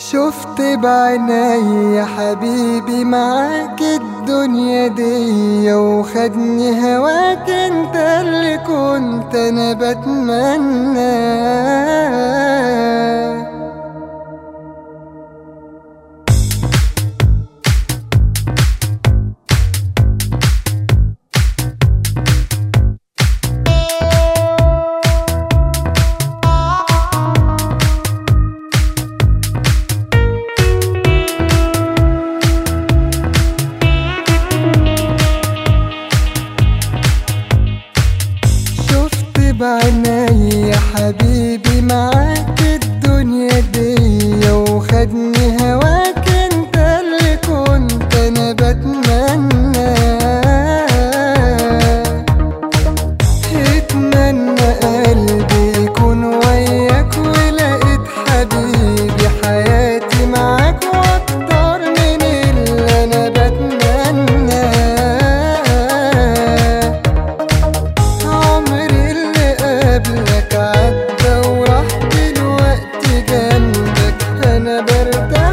شفت بعيني يا حبيبي معاك الدنيا دي، وخدني هواك انت اللي كنت انا بتمناه. بعيني يا حبيبي معاك الدنيا دي، وخدني هواك انت اللي كنت انا بتمناه. اتمنى قلبي يكون وياك، ولقيت حبيبي حياتي معاك واكتر من اللي انا بتمناه. قبلك عدى وراح دلوقتي جنبك انا برتاح.